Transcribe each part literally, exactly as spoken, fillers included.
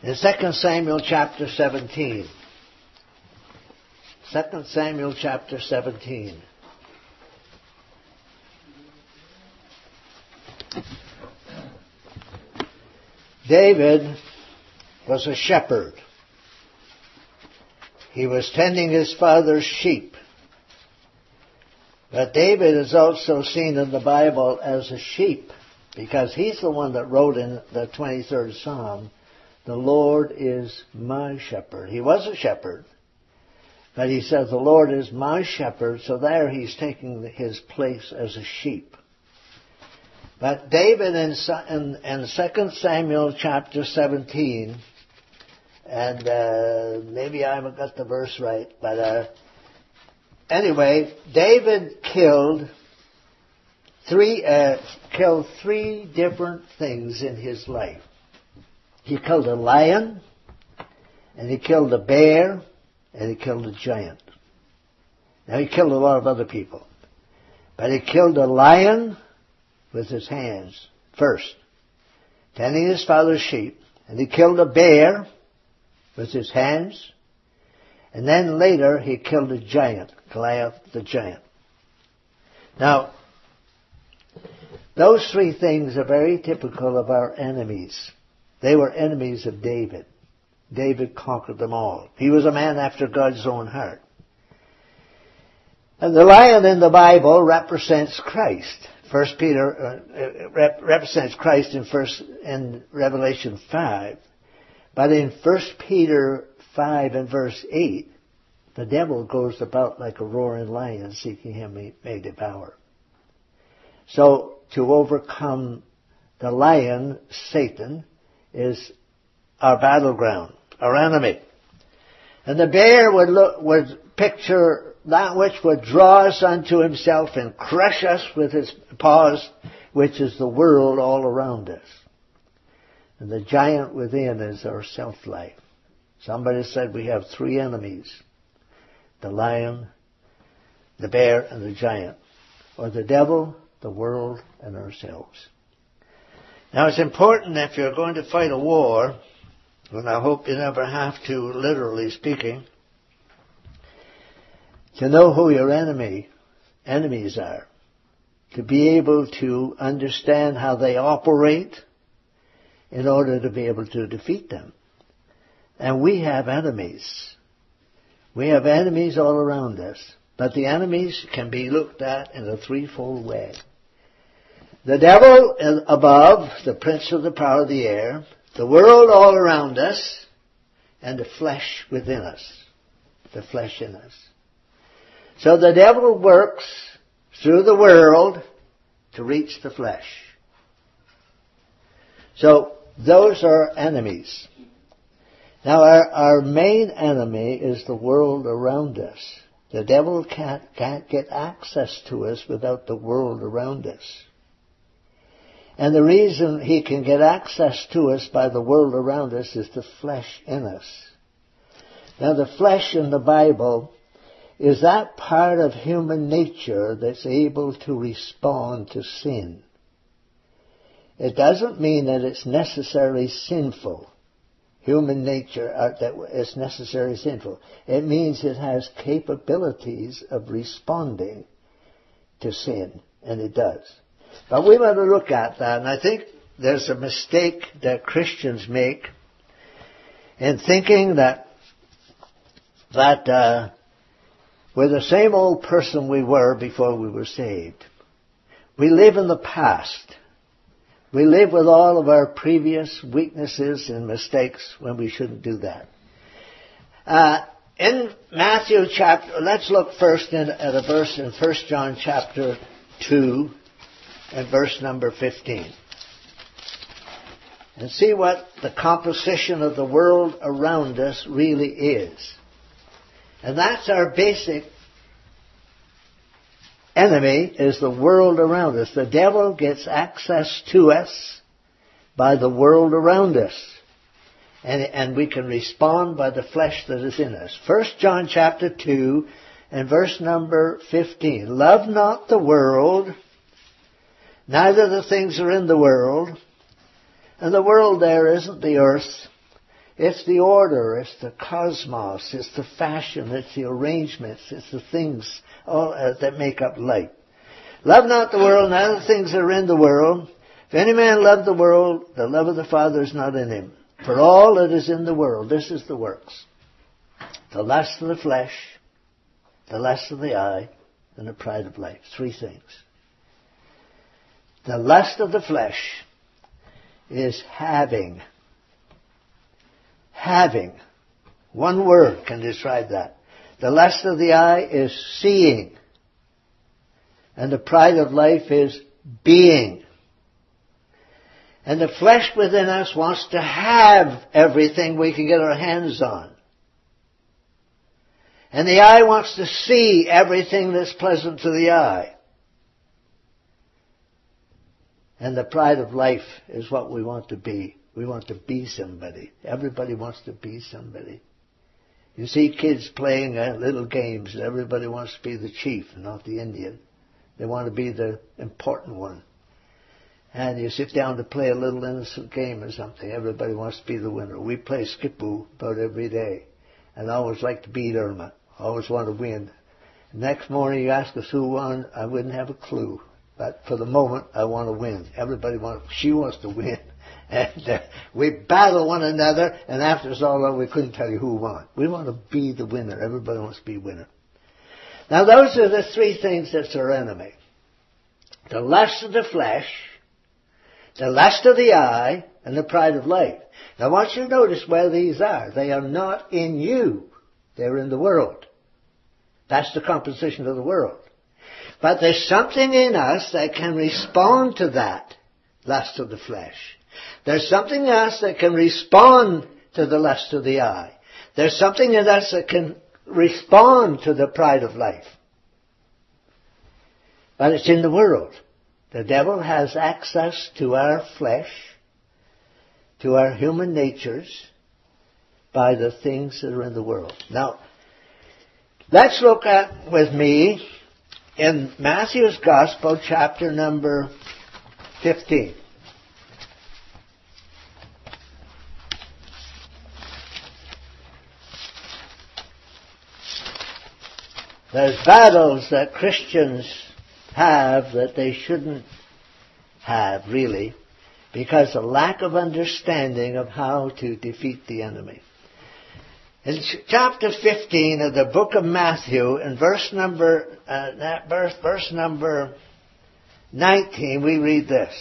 In Second Samuel chapter seventeen. Second Samuel chapter seventeen. David was a shepherd. He was tending his father's sheep. But David is also seen in the Bible as a sheep, because he's the one that wrote in the twenty-third Psalm, "The Lord is my shepherd." He was a shepherd, but he says, "The Lord is my shepherd," so there he's taking his place as a sheep. But David in, in, in Second Samuel chapter seventeen, and uh, maybe I haven't got the verse right, but uh, anyway, David killed three uh, killed three different things in his life. He killed a lion, and he killed a bear, and he killed a giant. Now he killed a lot of other people, but he killed a lion with his hands first, tending his father's sheep, and he killed a bear with his hands, and then later he killed a giant, Goliath the giant. Now, those three things are very typical of our enemies. They were enemies of David. David conquered them all. He was a man after God's own heart. And the lion in the Bible represents Christ. First Peter uh, rep- represents Christ in first in Revelation five, but in First Peter five and verse eight, the devil goes about like a roaring lion, seeking him he may devour. So to overcome the lion, Satan, is our battleground, our enemy, and the bear would look, would picture that which would draw us unto himself and crush us with his paws, which is the world all around us. And the giant within is our self-life. Somebody said we have three enemies: the lion, the bear, and the giant, or the devil, the world, and ourselves. Now it's important, if you're going to fight a war, and I hope you never have to, literally speaking, to know who your enemy, enemies are, to be able to understand how they operate in order to be able to defeat them. And we have enemies. We have enemies all around us, but the enemies can be looked at in a threefold way. The devil above, the prince of the power of the air, the world all around us, and the flesh within us, the flesh in us. So the devil works through the world to reach the flesh. So those are enemies. Now our, our main enemy is the world around us. The devil can't, can't get access to us without the world around us. And the reason he can get access to us by the world around us is the flesh in us. Now the flesh in the Bible is that part of human nature that's able to respond to sin. It doesn't mean that it's necessarily sinful. Human nature, uh, that it's necessarily sinful. It means it has capabilities of responding to sin, and it does. But we want to look at that, and I think there's a mistake that Christians make in thinking that that uh, we're the same old person we were before we were saved. We live in the past. We live with all of our previous weaknesses and mistakes when we shouldn't do that. Uh, in Matthew chapter, let's look first in, at a verse in First John chapter two and verse number fifteen. And see what the composition of the world around us really is. And that's our basic enemy, is the world around us. The devil gets access to us by the world around us. And, and we can respond by the flesh that is in us. First John chapter two and verse number fifteen. Love not the world, neither the things are in the world. And the world there isn't the earth. It's the order, it's the cosmos, it's the fashion, it's the arrangements, it's the things all uh, that make up life. Love not the world, neither the things that are in the world. If any man love the world, the love of the Father is not in him. For all that is in the world, this is the works: the lust of the flesh, the lust of the eye, and the pride of life. Three things. The lust of the flesh is having. Having. One word can describe that. The lust of the eye is seeing. And the pride of life is being. And the flesh within us wants to have everything we can get our hands on. And the eye wants to see everything that's pleasant to the eye. And the pride of life is what we want to be. We want to be somebody. Everybody wants to be somebody. You see kids playing uh, little games, and everybody wants to be the chief, not the Indian. They want to be the important one. And you sit down to play a little innocent game or something. Everybody wants to be the winner. We play skipoo about every day. And I always like to beat Irma. I always want to win. Next morning you ask us who won, I wouldn't have a clue. But for the moment, I want to win. Everybody wants, she wants to win. And uh, we battle one another, and after it's all over, we couldn't tell you who won. We want to be the winner. Everybody wants to be winner. Now those are the three things that's our enemy. The lust of the flesh, the lust of the eye, and the pride of life. Now I want you to notice where these are. They are not in you. They're in the world. That's the composition of the world. But there's something in us that can respond to that lust of the flesh. There's something in us that can respond to the lust of the eye. There's something in us that can respond to the pride of life. But it's in the world. The devil has access to our flesh, to our human natures, by the things that are in the world. Now, let's look at, with me, in Matthew's Gospel, chapter number fifteen. There's battles that Christians have that they shouldn't have, really, because of lack of understanding of how to defeat the enemy. In chapter fifteen of the book of Matthew, in verse number uh, that verse, verse number nineteen, we read this.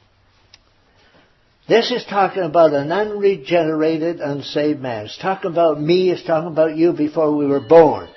This is talking about an unregenerated, unsaved man. It's talking about me. It's talking about you before we were born.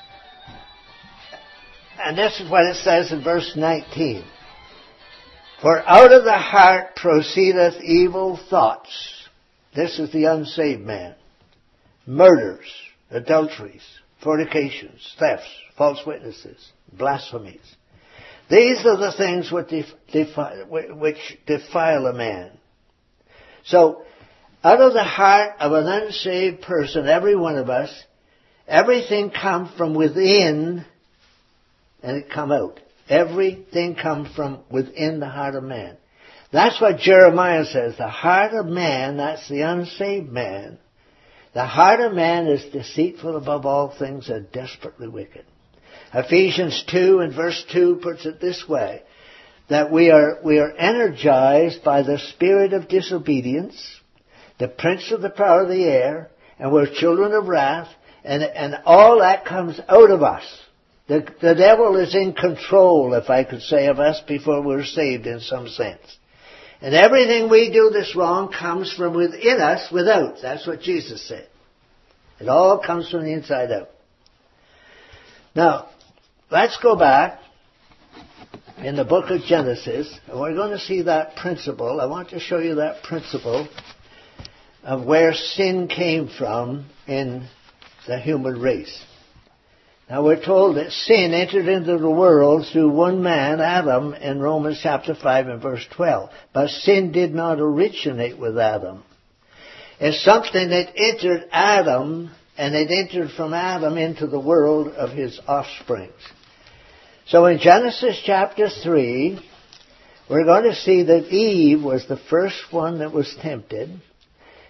And this is what it says in verse nineteen. For out of the heart proceedeth evil thoughts. This is the unsaved man. Murders, adulteries, fornications, thefts, false witnesses, blasphemies. These are the things which defile, which defile a man. So, out of the heart of an unsaved person, every one of us, everything comes from within and it come out. Everything comes from within the heart of man. That's what Jeremiah says. The heart of man, that's the unsaved man. The heart of man is deceitful above all things and desperately wicked. Ephesians two and verse two puts it this way, that we are, we are energized by the spirit of disobedience, the prince of the power of the air, and we're children of wrath, and, and all that comes out of us. The, the devil is in control, if I could say, of us before we're saved in some sense. And everything we do that's wrong comes from within us, without. That's what Jesus said. It all comes from the inside out. Now, let's go back in the book of Genesis, and we're going to see that principle. I want to show you that principle of where sin came from in the human race. Now we're told that sin entered into the world through one man, Adam, in Romans chapter five and verse twelve. But sin did not originate with Adam. It's something that entered Adam, and it entered from Adam into the world of his offspring. So in Genesis chapter three, we're going to see that Eve was the first one that was tempted.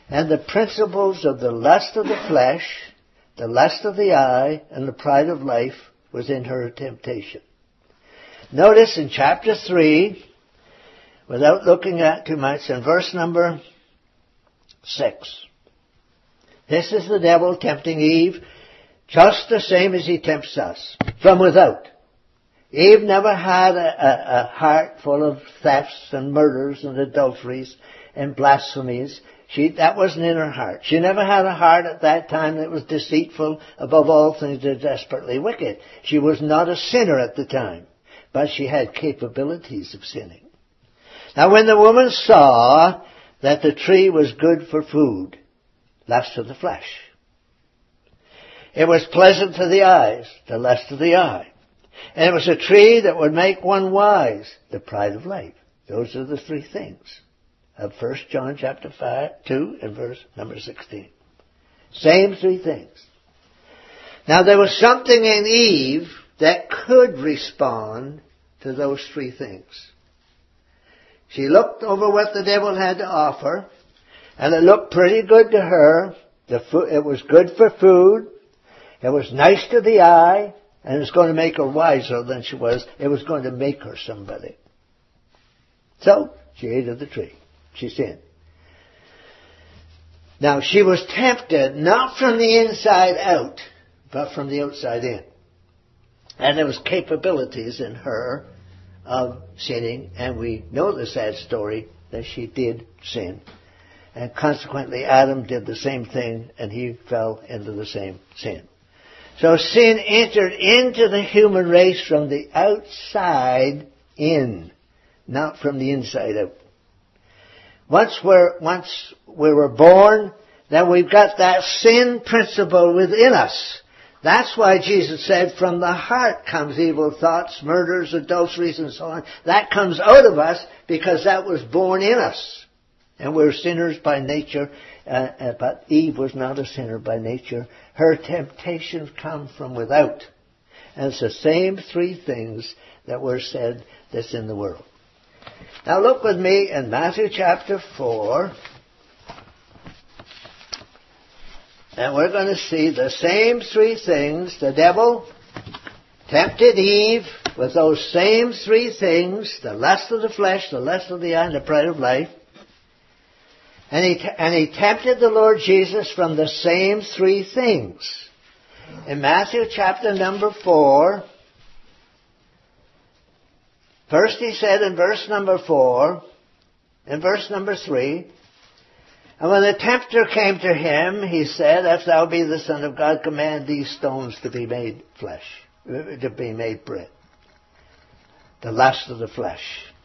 And the principles of the lust of the flesh, the lust of the eye, and the pride of life was in her temptation. Notice in chapter three, without looking at too much, in verse number six. This is the devil tempting Eve just the same as he tempts us, from without. Eve never had a, a, a heart full of thefts and murders and adulteries and blasphemies. She, that wasn't in her heart. She never had a heart at that time that was deceitful, above all things and desperately wicked. She was not a sinner at the time, but she had capabilities of sinning. Now when the woman saw that the tree was good for food, lust of the flesh. It was pleasant to the eyes, the lust of the eye. And it was a tree that would make one wise, the pride of life. Those are the three things of First John chapter five, two and verse number sixteen. Same three things. Now there was something in Eve that could respond to those three things. She looked over what the devil had to offer, and it looked pretty good to her. The food, it was good for food. It was nice to the eye, and it was going to make her wiser than she was. It was going to make her somebody. So, she ate of the tree. She sinned. Now, she was tempted not from the inside out, but from the outside in. And there was capabilities in her of sinning, and we know the sad story that she did sin. And consequently, Adam did the same thing, and he fell into the same sin. So sin entered into the human race from the outside in, not from the inside out. Once we're, once we were born, then we've got that sin principle within us. That's why Jesus said, from the heart comes evil thoughts, murders, adulteries, and so on. That comes out of us because that was born in us. And we're sinners by nature, uh, uh, but Eve was not a sinner by nature. Her temptations come from without. And it's the same three things that were said that's in the world. Now look with me in Matthew chapter four. And we're going to see the same three things. The devil tempted Eve with those same three things, the lust of the flesh, the lust of the eye, and the pride of life. And he, and he tempted the Lord Jesus from the same three things. In Matthew chapter number four, first he said in verse number four, in verse number three, and when the tempter came to him, he said, if thou be the Son of God, command these stones to be made flesh, to be made bread. The lust of the flesh.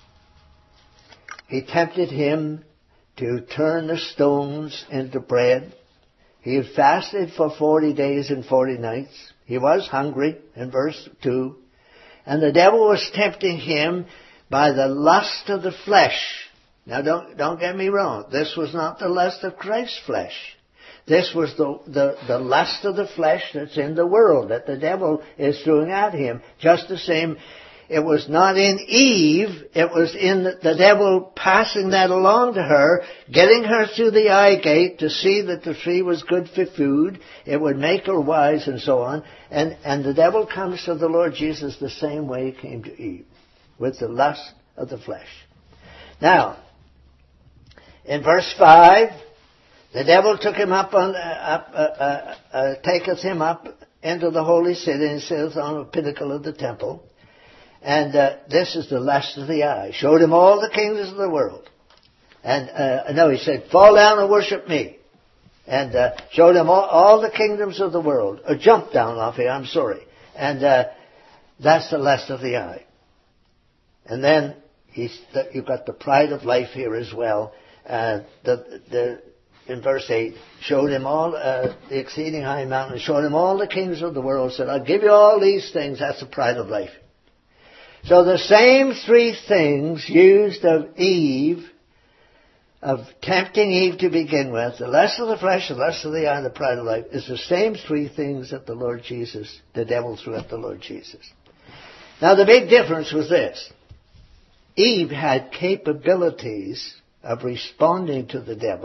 He tempted him to turn the stones into bread. He had fasted for forty days and forty nights. He was hungry, in verse two. And the devil was tempting him by the lust of the flesh. Now don't, don't get me wrong. This was not the lust of Christ's flesh. This was the, the, the lust of the flesh that's in the world, that the devil is throwing at him. Just the same, it was not in Eve, it was in the, the devil passing that along to her, getting her through the eye gate to see that the tree was good for food, it would make her wise and so on. And, and the devil comes to the Lord Jesus the same way he came to Eve, with the lust of the flesh. Now, in verse five, the devil took him up on, uh, up, uh, uh, uh, taketh him up into the holy city and sitteth on the pinnacle of the temple. And uh, this is the lust of the eye. Showed him all the kingdoms of the world. And, uh, no, he said, fall down and worship me. And uh, showed him all, all the kingdoms of the world. Or jump down off here, I'm sorry. And uh, that's the lust of the eye. And then he's, you've got the pride of life here as well. Uh, the, the, in verse eight, showed him all uh, the exceeding high mountain, showed him all the kings of the world, said, I'll give you all these things. That's the pride of life. So the same three things used of Eve, of tempting Eve to begin with, the lust of the flesh, the lust of the eye, and the pride of life, is the same three things that the Lord Jesus, the devil threw at the Lord Jesus. Now the big difference was this. Eve had capabilities of responding to the devil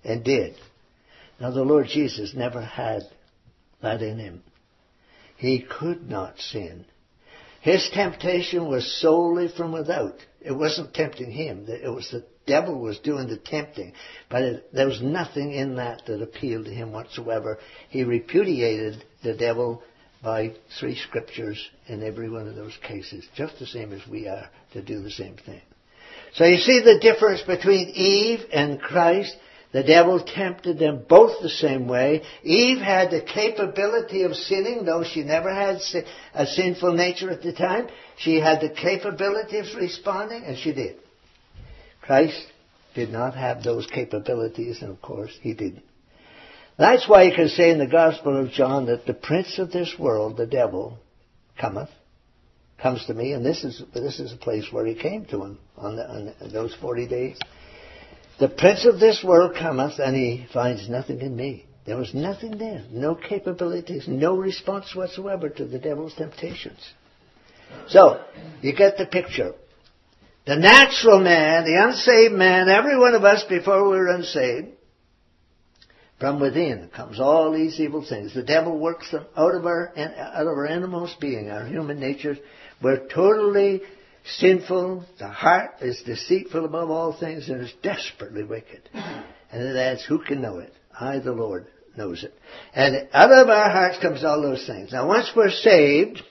and did. Now the Lord Jesus never had that in him. He could not sin. His temptation was solely from without. It wasn't tempting him. It was the devil was doing the tempting. But it, there was nothing in that that appealed to him whatsoever. He repudiated the devil by three scriptures in every one of those cases, just the same as we are to do the same thing. So you see the difference between Eve and Christ. The devil tempted them both the same way. Eve had the capability of sinning, though she never had a sinful nature at the time. She had the capability of responding, and she did. Christ did not have those capabilities, and of course, he didn't. That's why you can say in the Gospel of John that the prince of this world, the devil, cometh, comes to me, and this is this is a place where he came to him on, the, on those forty days. The prince of this world cometh, and he finds nothing in me. There was nothing there, no capabilities, no response whatsoever to the devil's temptations. So, you get the picture. The natural man, the unsaved man, every one of us before we were unsaved, from within comes all these evil things. The devil works them out of our out of our innermost being, our human nature. We're totally sinful. The heart is deceitful above all things and is desperately wicked. And it adds, who can know it? I, the Lord, knows it. And out of our hearts comes all those things. Now, once we're saved,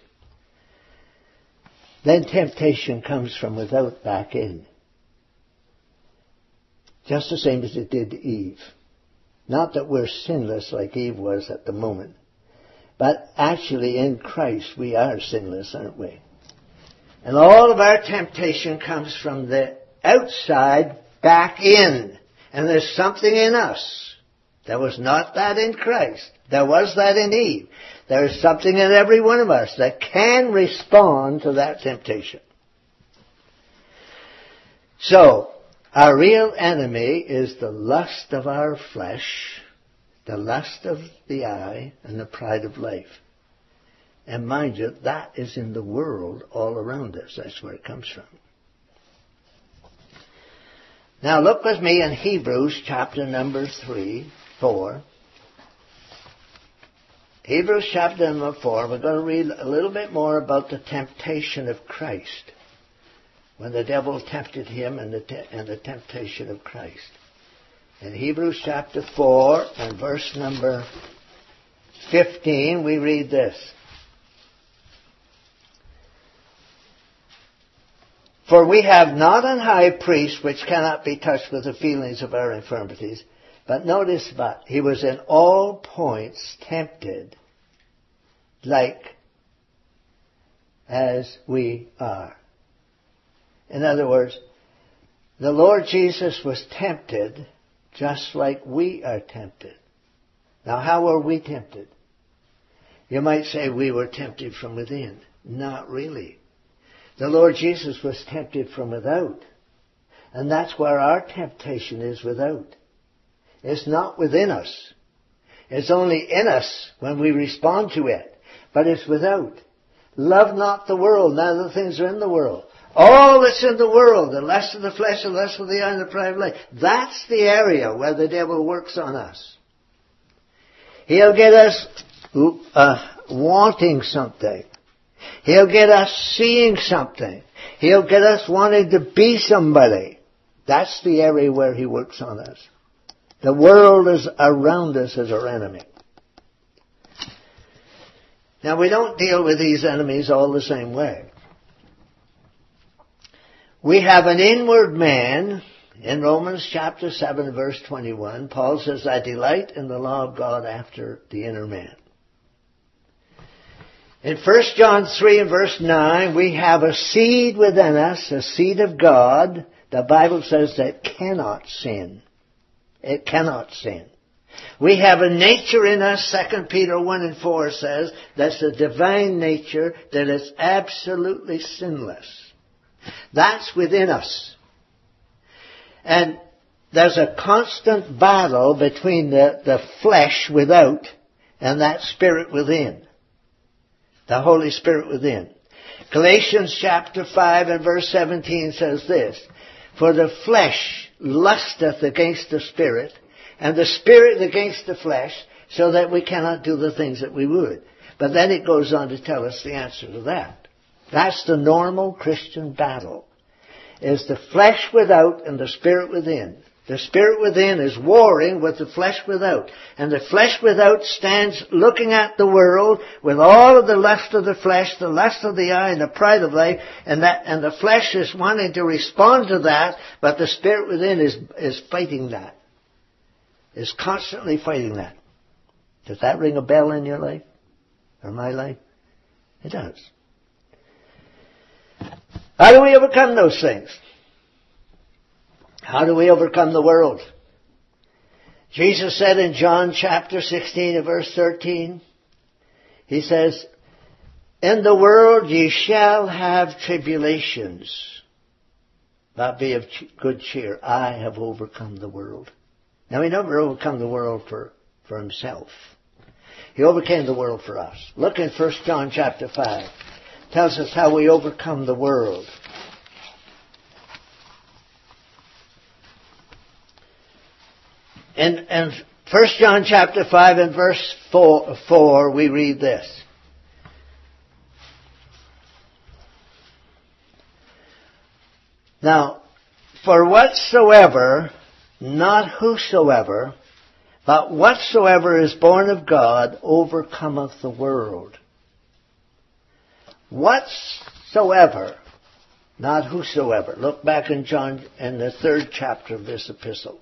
then temptation comes from without back in. Just the same as it did to Eve. Not that we're sinless like Eve was at the moment, but actually in Christ we are sinless, aren't we? And all of our temptation comes from the outside back in. And there's something in us. There was not that in Christ. There was that in Eve. There is something in every one of us that can respond to that temptation. So, our real enemy is the lust of our flesh, the lust of the eye, and the pride of life. And mind you, that is in the world all around us. That's where it comes from. Now look with me in Hebrews chapter number three, four. Hebrews chapter number four. We're going to read a little bit more about the temptation of Christ. When the devil tempted him and the, te- and the temptation of Christ. In Hebrews chapter four and verse number fifteen, we read this. For we have not an high priest which cannot be touched with the feelings of our infirmities. But notice but, he was in all points tempted like as we are. In other words, the Lord Jesus was tempted just like we are tempted. Now, how were we tempted? You might say we were tempted from within. Not really. The Lord Jesus was tempted from without. And that's where our temptation is without. It's not within us. It's only in us when we respond to it. But it's without. Love not the world, neither the things are in the world. All that's in the world, the lust of the flesh, the lust of the eye, and the pride of life. That's the area where the devil works on us. He'll get us uh, wanting something. He'll get us seeing something. He'll get us wanting to be somebody. That's the area where he works on us. The world is around us as our enemy. Now, we don't deal with these enemies all the same way. We have an inward man. In Romans chapter seven, verse twenty-one, Paul says, I delight in the law of God after the inner man. In First John three and verse nine, we have a seed within us, a seed of God. The Bible says that cannot sin. It cannot sin. We have a nature in us, Second Peter one and four says, that's a divine nature that is absolutely sinless. That's within us. And there's a constant battle between the, the flesh without and that spirit within. The Holy Spirit within. Galatians chapter five and verse seventeen says this, for the flesh lusteth against the Spirit, and the Spirit against the flesh, so that we cannot do the things that we would. But then it goes on to tell us the answer to that. That's the normal Christian battle, is the flesh without and the Spirit within. The Spirit within is warring with the flesh without. And the flesh without stands looking at the world with all of the lust of the flesh, the lust of the eye, and the pride of life. And that, and the flesh is wanting to respond to that, but the Spirit within is, is fighting that. Is constantly fighting that. Does that ring a bell in your life? Or my life? It does. How do we overcome those things? How do we overcome the world? Jesus said in John chapter sixteen and verse thirteen, He says, in the world ye shall have tribulations, but be of good cheer. I have overcome the world. Now, He never overcome the world for, for Himself. He overcame the world for us. Look in First John chapter five. It tells us how we overcome the world. In, in First John chapter five and verse four, four, we read this. Now, for whatsoever, not whosoever, but whatsoever is born of God overcometh the world. Whatsoever, not whosoever. Look back in John, in the third chapter of this epistle.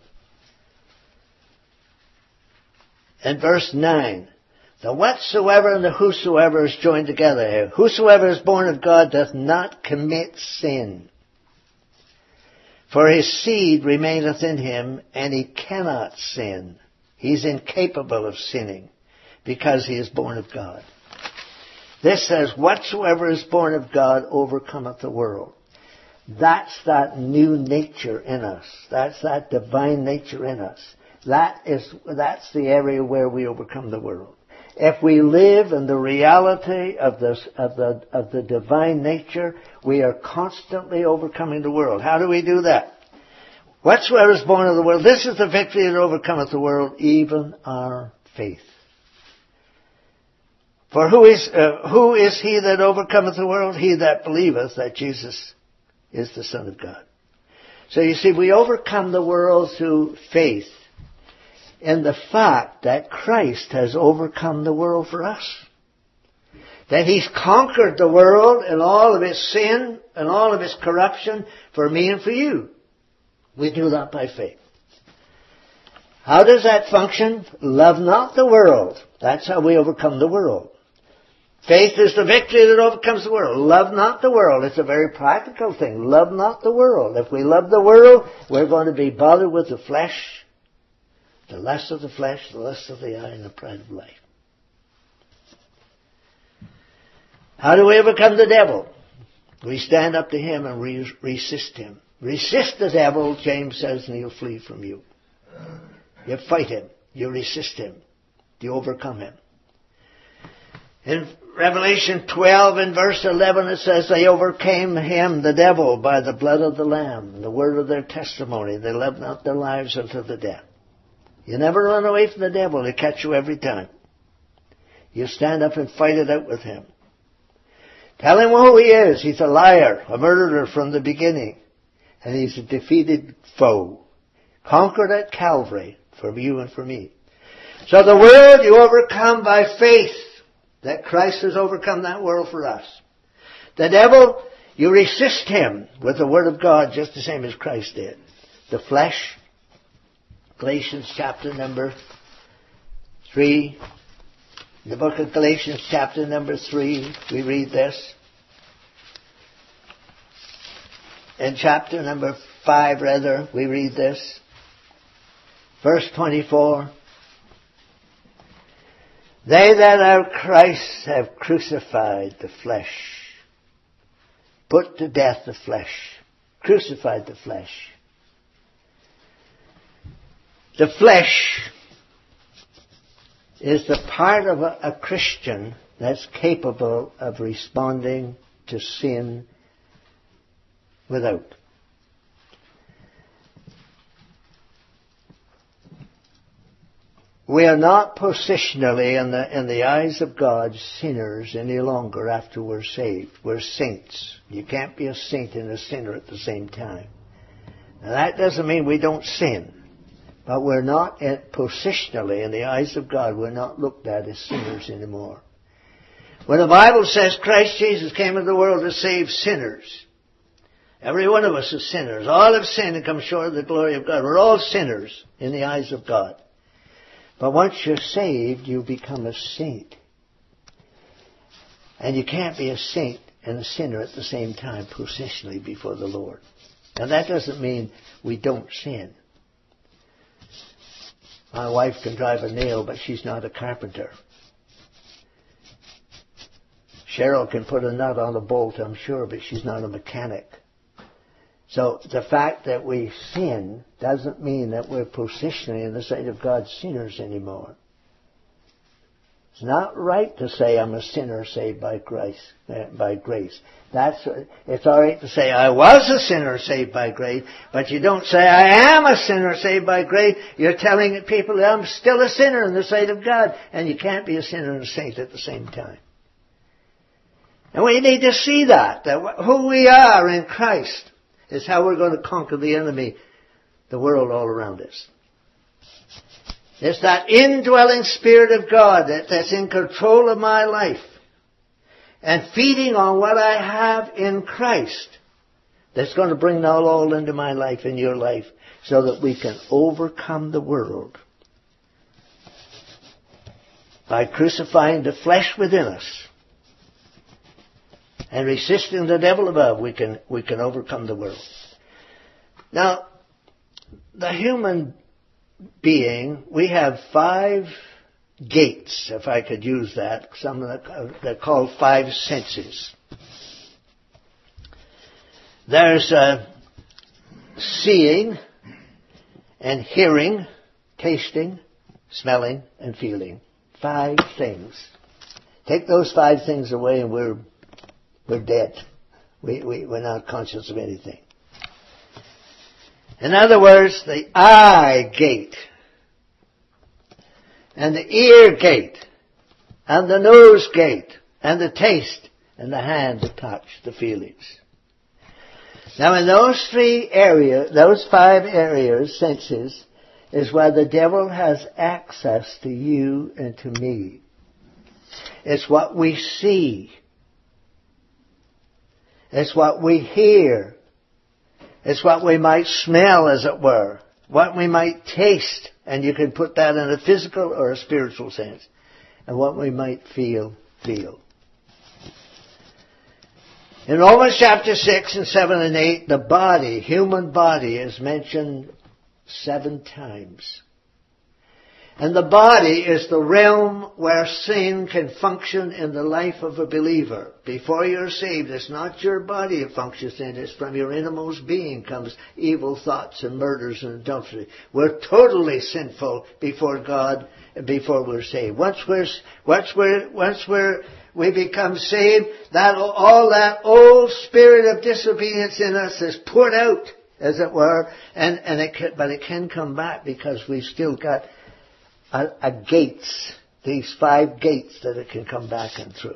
In verse nine, the whatsoever and the whosoever is joined together here. Whosoever is born of God doth not commit sin. For his seed remaineth in him, and he cannot sin. He's incapable of sinning, because he is born of God. This says, whatsoever is born of God overcometh the world. That's that new nature in us. That's that divine nature in us. That is, that's the area where we overcome the world. If we live in the reality of this, of the, of the divine nature, we are constantly overcoming the world. How do we do that? Whatsoever is born of the world, this is the victory that overcometh the world, even our faith. For who is, uh, who is he that overcometh the world? He that believeth that Jesus is the Son of God. So you see, we overcome the world through faith in the fact that Christ has overcome the world for us. That He's conquered the world and all of its sin and all of its corruption for me and for you. We do that by faith. How does that function? Love not the world. That's how we overcome the world. Faith is the victory that overcomes the world. Love not the world. It's a very practical thing. Love not the world. If we love the world, we're going to be bothered with the flesh. The lust of the flesh, the lust of the eye, and the pride of life. How do we overcome the devil? We stand up to him and re- resist him. Resist the devil, James says, and he'll flee from you. You fight him. You resist him. You overcome him. In Revelation twelve and verse eleven it says, they overcame him, the devil, by the blood of the Lamb, and the word of their testimony. They loved not their lives unto the death. You never run away from the devil. He'll catch you every time. You stand up and fight it out with him. Tell him who he is. He's a liar, a murderer from the beginning. And he's a defeated foe. Conquered at Calvary for you and for me. So the world you overcome by faith that Christ has overcome that world for us. The devil, you resist him with the Word of God just the same as Christ did. The flesh, Galatians chapter number three. In the book of Galatians chapter number three, we read this. In chapter number five, rather, we read this. Verse twenty-four. They that are Christ have crucified the flesh. Put to death the flesh. Crucified the flesh. The flesh is the part of a, a Christian that's capable of responding to sin without. we are not positionally in the, in the eyes of God sinners any longer after we're saved. We're saints. You can't be a saint and a sinner at the same time. Now that doesn't mean we don't sin. But we're not in, positionally in the eyes of God, we're not looked at as sinners anymore. When the Bible says Christ Jesus came into the world to save sinners, every one of us is sinners. All have sinned and come short of the glory of God. We're all sinners in the eyes of God. But once you're saved, you become a saint. And you can't be a saint and a sinner at the same time positionally before the Lord. Now that doesn't mean we don't sin. My wife can drive a nail, but she's not a carpenter. Cheryl can put a nut on a bolt, I'm sure, but she's not a mechanic. So the fact that we sin doesn't mean that we're positionally in the sight of God sinners anymore. It's not right to say I'm a sinner saved by grace. Uh, by grace. That's it's all right to say I was a sinner saved by grace, but you don't say I am a sinner saved by grace. You're telling people that I'm still a sinner in the sight of God, and you can't be a sinner and a saint at the same time. And we need to see that that who we are in Christ is how we're going to conquer the enemy, the world all around us. It's that indwelling Spirit of God that, that's in control of my life and feeding on what I have in Christ that's going to bring that all into my life and your life so that we can overcome the world. By crucifying the flesh within us and resisting the devil above, we can, we can overcome the world. Now, the human being, we have five gates, if I could use that. Some of the, they're called five senses. There's uh, seeing and hearing, tasting, smelling, and feeling. Five things. Take those five things away and we're we're dead. We, we, we're not conscious of anything. In other words, the eye gate, and the ear gate, and the nose gate, and the taste, and the hand, the touch, the feelings. Now in those three areas, those five areas, senses, is where the devil has access to you and to me. It's what we see. It's what we hear. It's what we might smell, as it were. What we might taste. And you can put that in a physical or a spiritual sense. And what we might feel, feel. In Romans chapter six and seven and eight, the body, human body, is mentioned seven times. And the body is the realm where sin can function in the life of a believer. Before you're saved, it's not your body it functions in, it's from your innermost being comes evil thoughts and murders and adultery. We're totally sinful before God, before we're saved. Once we're, once we're, once we're, we become saved, that all that old spirit of disobedience in us is poured out, as it were, and, and it can, but it can come back because we've still got A, a gates, these five gates that it can come back in through.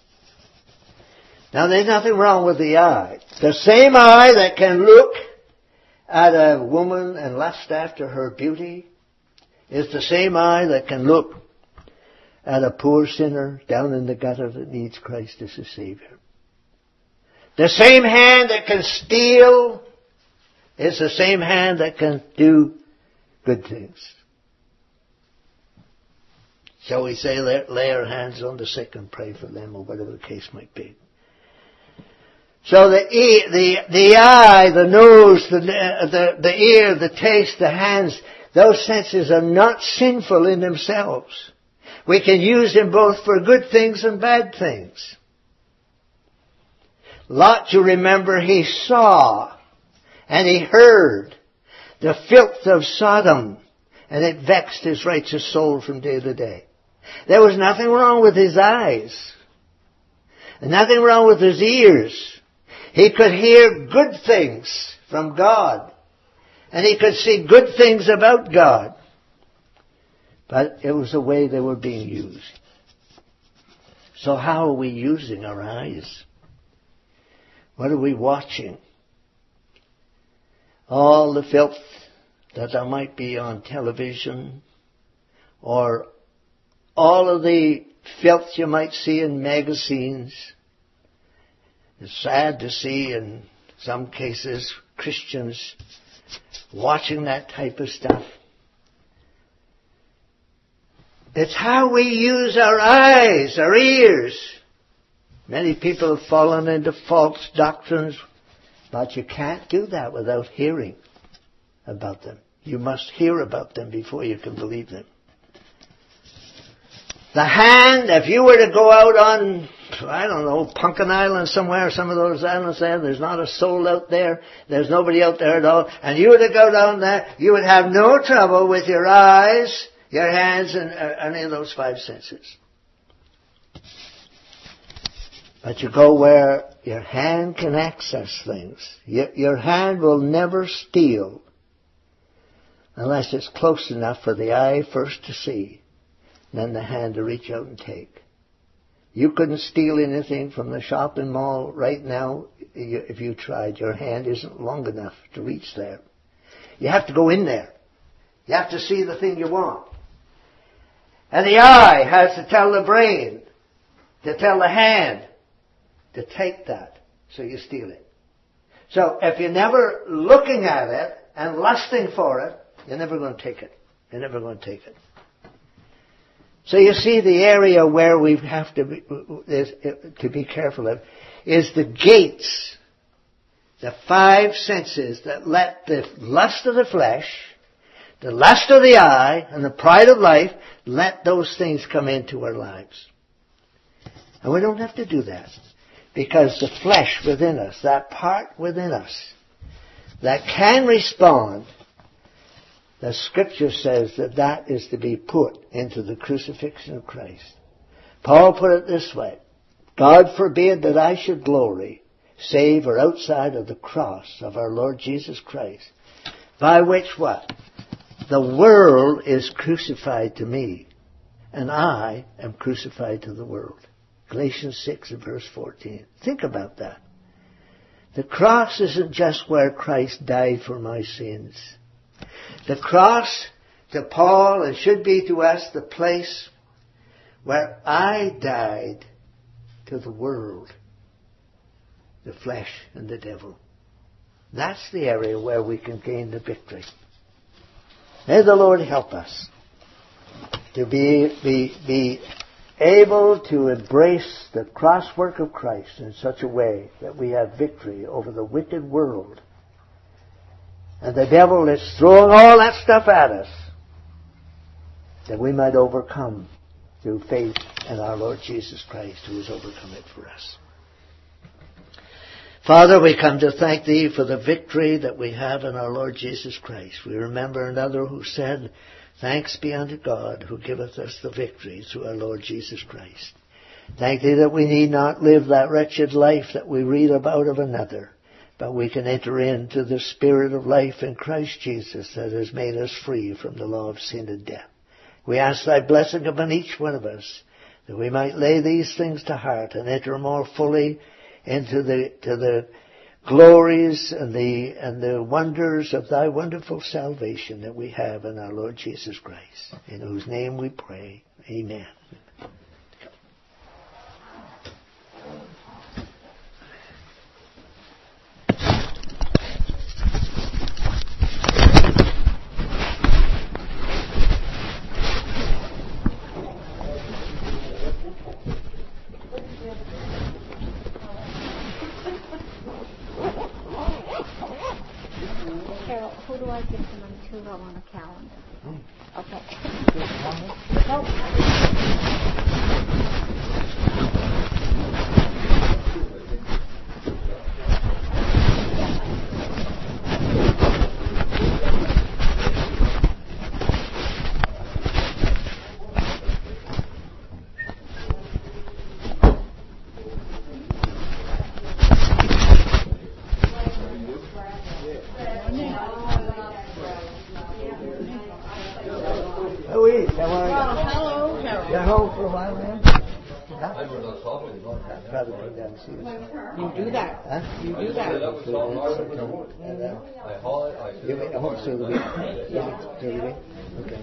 Now there's nothing wrong with the eye. The same eye that can look at a woman and lust after her beauty is the same eye that can look at a poor sinner down in the gutter that needs Christ as a Savior. The same hand that can steal is the same hand that can do good things. Shall we say, lay our hands on the sick and pray for them, or whatever the case might be. So the ear, the, the eye, the nose, the, the, the ear, the taste, the hands, those senses are not sinful in themselves. We can use them both for good things and bad things. Lot, you remember, he saw and he heard the filth of Sodom, and it vexed his righteous soul from day to day. There was nothing wrong with his eyes. And nothing wrong with his ears. He could hear good things from God. And he could see good things about God. But it was the way they were being used. So how are we using our eyes? What are we watching? All the filth that there might be on television, or all of the filth you might see in magazines. It's sad to see in some cases Christians watching that type of stuff. It's how we use our eyes, our ears. Many people have fallen into false doctrines, but you can't do that without hearing about them. You must hear about them before you can believe them. The hand, if you were to go out on, I don't know, Pumpkin Island somewhere, some of those islands there, there's not a soul out there, there's nobody out there at all, and you were to go down there, you would have no trouble with your eyes, your hands, and uh, any of those five senses. But you go where your hand can access things. Your, your hand will never steal unless it's close enough for the eye first to see, then the hand to reach out and take. You couldn't steal anything from the shopping mall right now if you tried. Your hand isn't long enough to reach there. You have to go in there. You have to see the thing you want. And the eye has to tell the brain, to tell the hand, to take that, so you steal it. So if you're never looking at it and lusting for it, you're never going to take it. You're never going to take it. So you see the area where we have to be, to be careful of is the gates, the five senses that let the lust of the flesh, the lust of the eye, and the pride of life, let those things come into our lives. And we don't have to do that. Because the flesh within us, that part within us, that can respond, the Scripture says that that is to be put into the crucifixion of Christ. Paul put it this way: God forbid that I should glory, save or outside of the cross of our Lord Jesus Christ, by which what? The world is crucified to me, and I am crucified to the world. Galatians six and verse fourteen. Think about that. The cross isn't just where Christ died for my sins. The cross to Paul, and should be to us, the place where I died to the world, the flesh and the devil. That's the area where we can gain the victory. May the Lord help us to be, be, be able to embrace the cross work of Christ in such a way that we have victory over the wicked world. And the devil is throwing all that stuff at us, that we might overcome through faith in our Lord Jesus Christ, who has overcome it for us. Father, we come to thank Thee for the victory that we have in our Lord Jesus Christ. We remember another who said, "Thanks be unto God who giveth us the victory through our Lord Jesus Christ." Thank Thee that we need not live that wretched life that we read about of another, but we can enter into the spirit of life in Christ Jesus that has made us free from the law of sin and death. We ask Thy blessing upon each one of us, that we might lay these things to heart and enter more fully into the to the glories and the and the wonders of Thy wonderful salvation that we have in our Lord Jesus Christ, in whose name we pray. Amen. Carol, who do I give them to on a calendar? Okay. Nope. Louise, how are you? Oh, hello, Harold. You're home for a while, man? Huh? Probably come down and see us. You do that. Huh? You do that. And, uh, you'll be home soon, will be? Yeah. Soon will be? Okay.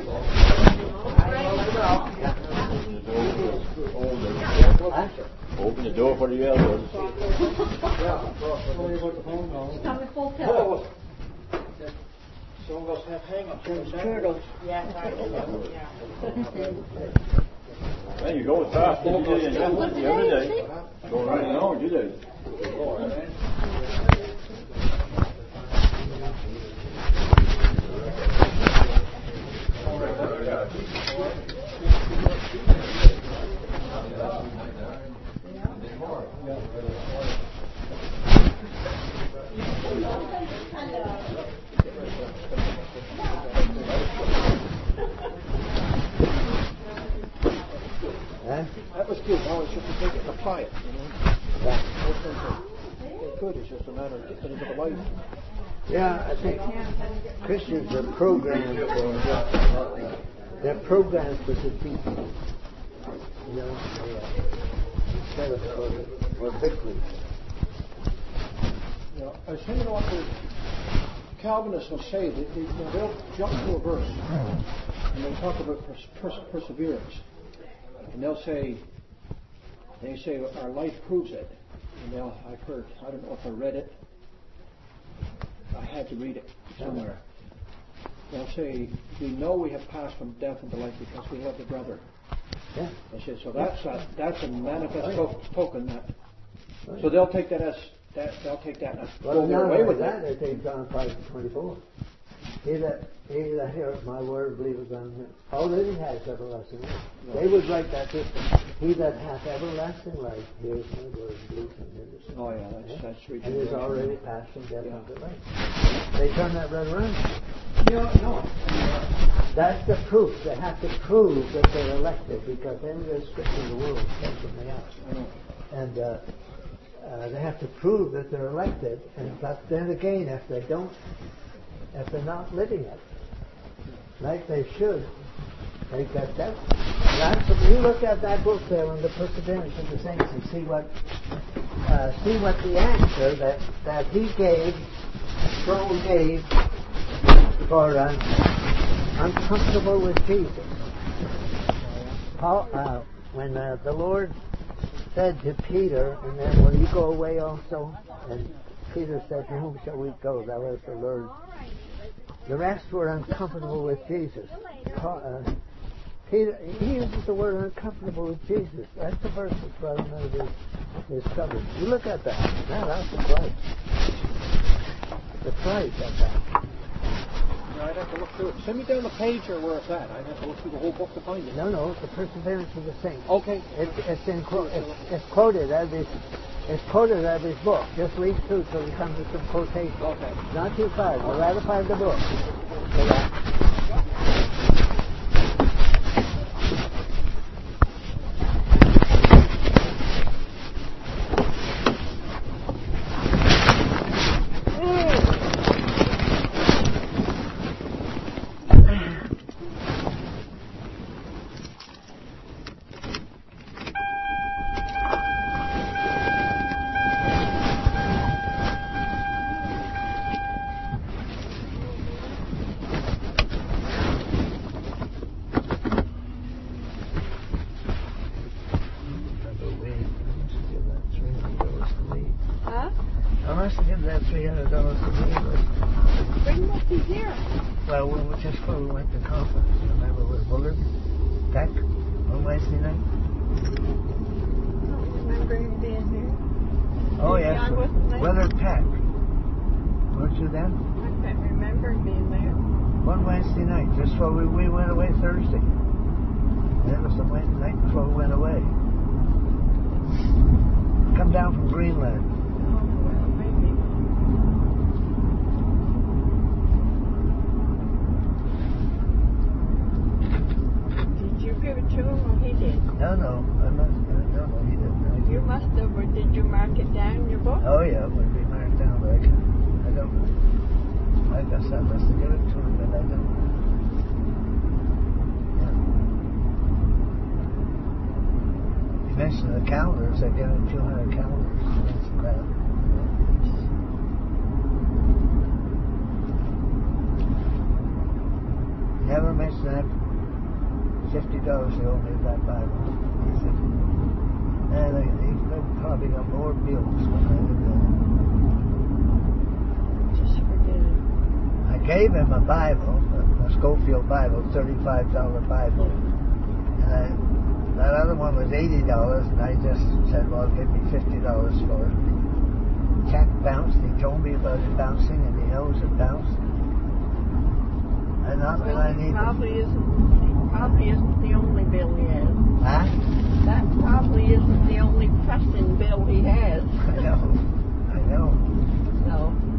Huh? Open the door for the elders. Coming full tilt. Some of us have hang-ups. Turtles. Yeah, right. Yeah. Man, you go as fast as you did the other day. Go right along, you did. Huh? That was good. Now it's just to take it and apply it. You know? Yeah. It's good. It's just a matter of getting it into the life. Yeah, I think Christians are programmed for, they're programmed for defeat. You know, they, uh, instead of for, for victory. You know, I was thinking what the Calvinists will say. They, they, you know, they'll jump to a verse and they talk about pers- pers- perseverance. And they'll say, they say our life proves it. And they'll, I've heard, I don't know if I read it. I had to read it somewhere. They'll say, we know we have passed from death into life because we have the brother. Yeah. They say, so that's a, that's a manifest to- token that. So they'll take that as, that, they'll take that as Well, go their not way only with that, it. they take John five twenty-four. He that, he that heareth my word, believeth on him, already has everlasting life. No. They would write that this way. He that hath everlasting life, hears my word, believes on him. Oh yeah, that's, that's And regeneration. is already passed from death Yeah. unto life. They turn that right around. Yeah, no. That's the proof. They have to prove that they're elected, because any other scripture in the world comes from the out. I know. And uh, uh, they have to prove that they're elected. And but then again, if they don't, if they're not living it like they should, they get that. That's if you look at that book there on the perseverance of the saints and see what uh, see what the answer that that he gave, Strong gave for uh, uncomfortable with Jesus. Paul, uh, when uh, the Lord said to Peter, and then will you go away also? And Peter said, to whom shall we go? Thou hast the Lord. The rest were uncomfortable with Jesus. Paul, uh, Peter, he uses the word uncomfortable with Jesus. That's the verse that's brought him out of his, his trouble. You look at that. Now that's the price. The price of that. Yeah, I'd have to look through it. Send me down the page or where it's at. I'd have to look through the whole book to find it. No, no, it's the perseverance of the saints. Okay. It's, it's, in, quote- it's, it's quoted as his, it's quoted as his book. Just read through till you come to some quotations. Okay. Not too far. We'll ratify the book. So that, Huh? I must have given that three hundred dollars to me. But, Bring what he's here. well, we were just before we went to conference, remember, with Willard Peck on Wednesday night? I don't remember him being here. Oh, Yeah, yes. I wasn't there. Willard Peck. Weren't you then? I can't remember him being there. One Wednesday night, just before we, we went away Thursday. That was the Wednesday night before we went away. Come down from Greenland. Oh, well, maybe. Did you give it to him or he did? No, no, I'm not. No, no, he didn't. I You didn't. must have, or did you mark it down in your book? Oh yeah, it would be marked down, but I, can, I don't. I guess I must have given it to him, but I don't. mention the calendars. They give him two hundred calendars. That's crap. Never mention that fifty dollars he owed me that Bible. He said, man, he probably got more bills when I did that. Just forget it. I gave him a Bible, a Schofield Bible, thirty-five dollar Bible. And I, that other one was eighty dollars, and I just said, well, give me fifty dollars for it. The cat bounced. He told me about it bouncing, and he knows it bounced. And not Well, that I he need probably isn't, he probably isn't the only bill he has. Huh? That probably isn't the only pressing bill he has. I know. I know. So,